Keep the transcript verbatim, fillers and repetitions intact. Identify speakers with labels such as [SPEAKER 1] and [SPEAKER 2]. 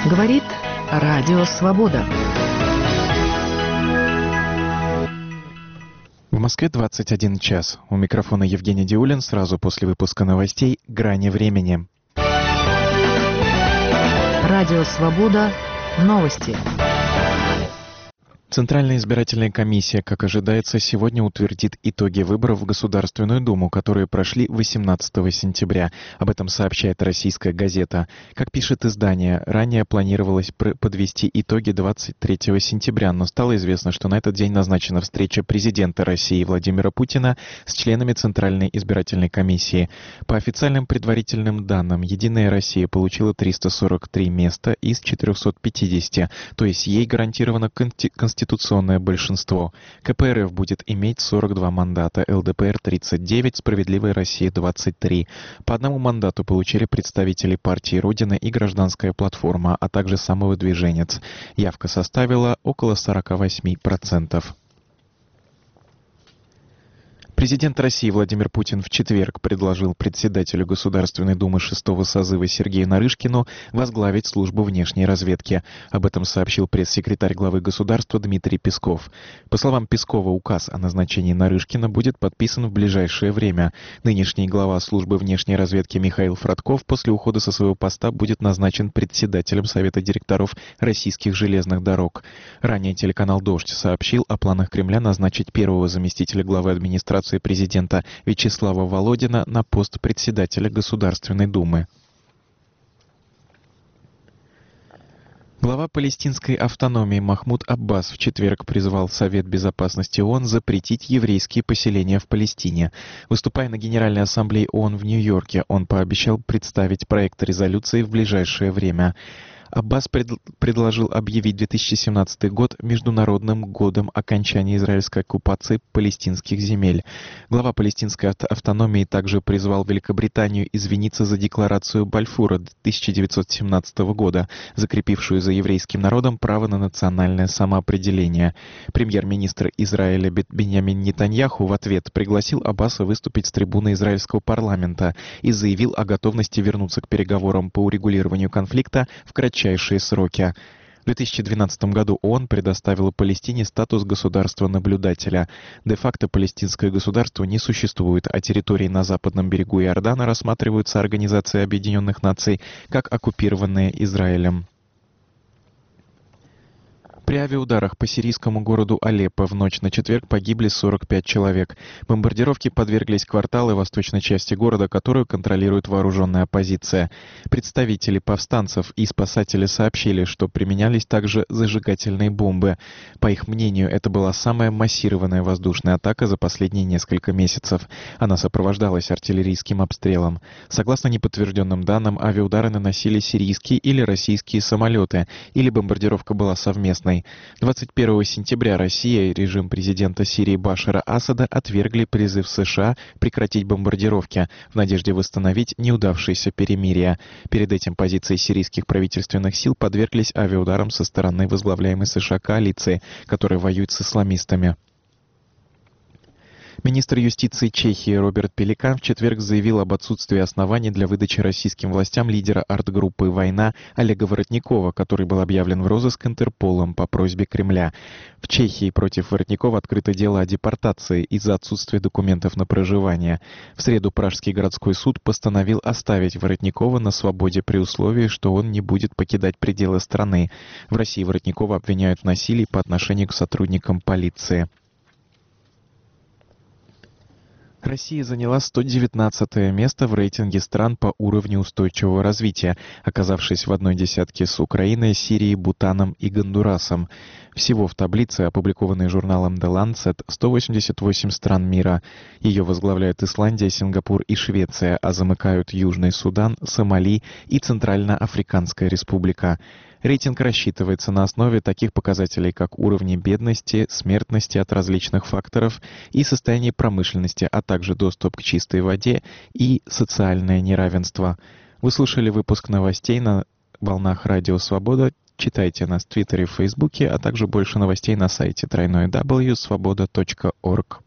[SPEAKER 1] Говорит Радио Свобода.
[SPEAKER 2] В Москве двадцать один час. У микрофона Евгений Диулин. Сразу после выпуска новостей «Грани времени».
[SPEAKER 1] Радио Свобода. Новости.
[SPEAKER 2] Центральная избирательная комиссия, как ожидается, сегодня утвердит итоги выборов в Государственную Думу, которые прошли восемнадцатого сентября. Об этом сообщает «Российская газета». Как пишет издание, ранее планировалось подвести итоги двадцать третьего сентября, но стало известно, что на этот день назначена встреча президента России Владимира Путина с членами Центральной избирательной комиссии. По официальным предварительным данным, «Единая Россия» получила триста сорок три места из четырехсот пятидесяти, то есть ей гарантировано конституционное Конституционное большинство. ка пэ эр эф будет иметь сорок два мандата, эл дэ пэ эр тридцать девять, «Справедливая Россия» двадцать три. По одному мандату получили представители партии «Родина» и «Гражданская платформа», а также «Самовыдвиженец». Явка составила около сорок восемь процентов. Президент России Владимир Путин в четверг предложил председателю Государственной Думы шестого созыва Сергею Нарышкину возглавить службу внешней разведки. Об этом сообщил пресс-секретарь главы государства Дмитрий Песков. По словам Пескова, указ о назначении Нарышкина будет подписан в ближайшее время. Нынешний глава службы внешней разведки Михаил Фродков после ухода со своего поста будет назначен председателем Совета директоров российских железных дорог. Ранее телеканал «Дождь» сообщил о планах Кремля назначить первого заместителя главы администрации президента Вячеслава Володина на пост председателя Государственной Думы. Глава палестинской автономии Махмуд Аббас в четверг призвал Совет Безопасности ООН запретить еврейские поселения в Палестине. Выступая на Генеральной Ассамблее ООН в Нью-Йорке, он пообещал представить проект резолюции в ближайшее время. Аббас пред... предложил объявить две тысячи семнадцатый год Международным годом окончания израильской оккупации палестинских земель. Глава палестинской автономии также призвал Великобританию извиниться за декларацию Бальфура тысяча девятьсот семнадцатого года, закрепившую за еврейским народом право на национальное самоопределение. Премьер-министр Израиля Биньямин Нетаньяху в ответ пригласил Аббаса выступить с трибуны израильского парламента и заявил о готовности вернуться к переговорам по урегулированию конфликта в кратчайшие сроки. В две тысячи двенадцатом году ООН предоставила Палестине статус государства-наблюдателя. Де-факто палестинское государство не существует, а территории на западном берегу Иордана рассматриваются Организацией Объединенных Наций как оккупированные Израилем. При авиаударах по сирийскому городу Алеппо в ночь на четверг погибли сорок пять человек. Бомбардировке подверглись кварталы восточной части города, которую контролирует вооруженная оппозиция. Представители повстанцев и спасатели сообщили, что применялись также зажигательные бомбы. По их мнению, это была самая массированная воздушная атака за последние несколько месяцев. Она сопровождалась артиллерийским обстрелом. Согласно неподтвержденным данным, авиаудары наносили сирийские или российские самолеты, или бомбардировка была совместной. двадцать первого сентября Россия и режим президента Сирии Башара Асада отвергли призыв США прекратить бомбардировки в надежде восстановить неудавшееся перемирие. Перед этим позиции сирийских правительственных сил подверглись авиаударам со стороны возглавляемой США коалиции, которая воюет с исламистами. Министр юстиции Чехии Роберт Пеликан в четверг заявил об отсутствии оснований для выдачи российским властям лидера арт-группы «Война» Олега Воротникова, который был объявлен в розыск Интерполом по просьбе Кремля. В Чехии против Воротникова открыто дело о депортации из-за отсутствия документов на проживание. В среду Пражский городской суд постановил оставить Воротникова на свободе при условии, что он не будет покидать пределы страны. В России Воротникова обвиняют в насилии по отношению к сотрудникам полиции. Россия заняла сто девятнадцатое место в рейтинге стран по уровню устойчивого развития, оказавшись в одной десятке с Украиной, Сирией, Бутаном и Гондурасом. Всего в таблице, опубликованной журналом The Lancet, сто восемьдесят восемь стран мира. Ее возглавляют Исландия, Сингапур и Швеция, а замыкают Южный Судан, Сомали и Центральноафриканская республика. Рейтинг рассчитывается на основе таких показателей, как уровни бедности, смертности от различных факторов и состояние промышленности, а также доступ к чистой воде и социальное неравенство. Вы слушали выпуск новостей на волнах Радио Свобода. Читайте нас в Твиттере и Фейсбуке, а также больше новостей на сайте дабл ю дабл ю дабл ю точка свобода точка орг.